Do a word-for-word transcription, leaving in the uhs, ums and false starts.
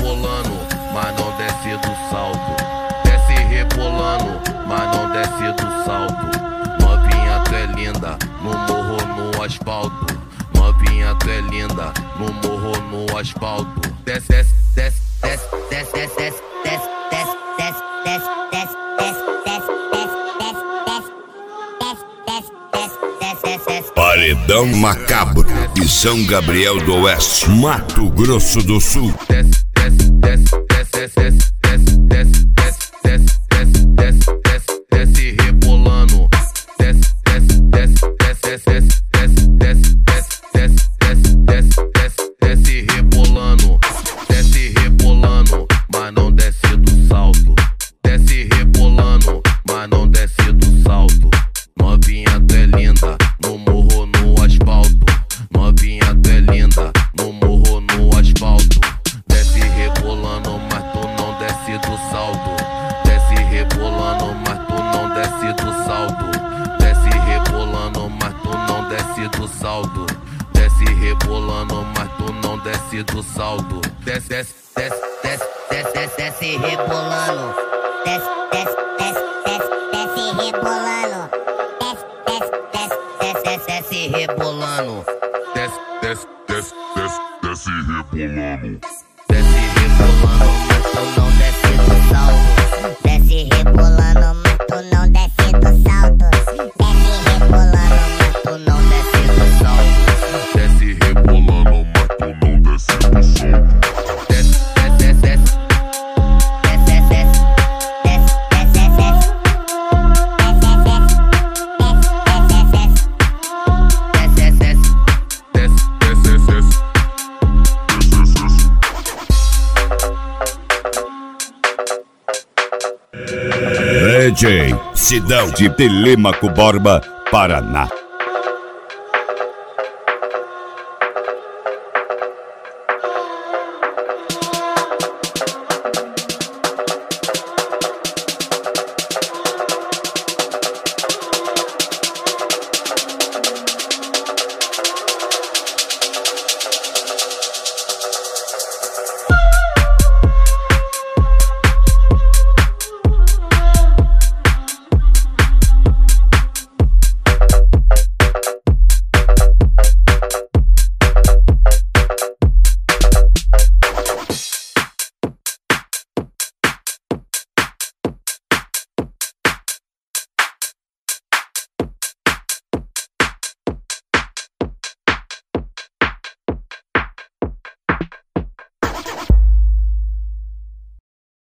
rebolando, mas não desce do salto. Desce rebolando, mas não desce do salto. Novinha, tu é linda, no morro, no asfalto. Novinha, tu é linda, no morro, no asfalto. Desce, desce, desce, desce, desce, desce, desce, desce, desce, desce, desce, desce, desce, desce, desce. Paredão Macabro de São Gabriel do Oeste, Mato Grosso do Sul. Desce, desce, desce, desce, desce, desce, desce, desce, desce, desce, desce rebolando. Desce, desce, desce, desce, desce, desce, desce, desce, desce, desce, desce, desce rebolando. Desce rebolando, mas não desce do salto. Desce rebolando, mas não desce do salto. Novinha, tu é linda, no morro, no asfalto. Novinha, tu é linda, no morro, no asfalto. Desce rebolando, mas tu não desce do salto. Desce rebolando, mas tu não desce do salto. Desce rebolando, mas tu não desce do salto. Desce rebolando, mas tu não desce do salto. Desce, desce, desce, desce, desce, desce, desce rebolando. Desce, desce, desce, desce, desce rebolando. Desce, desce, desce, desce, desce rebolando. Desce, desce, desce, desce, desce rebolando. Desce rebolando, mas tu não desce do salto. Desce rebolando, mas tu não desce do salto. Desce rebolando, mas tu não desce do salto. Desce rebolando, mas tu não desce do salto. Desce, desce, desce, desce, desce, desce, desce, desce, D J Sidão de Telêmaco Borba, Paraná.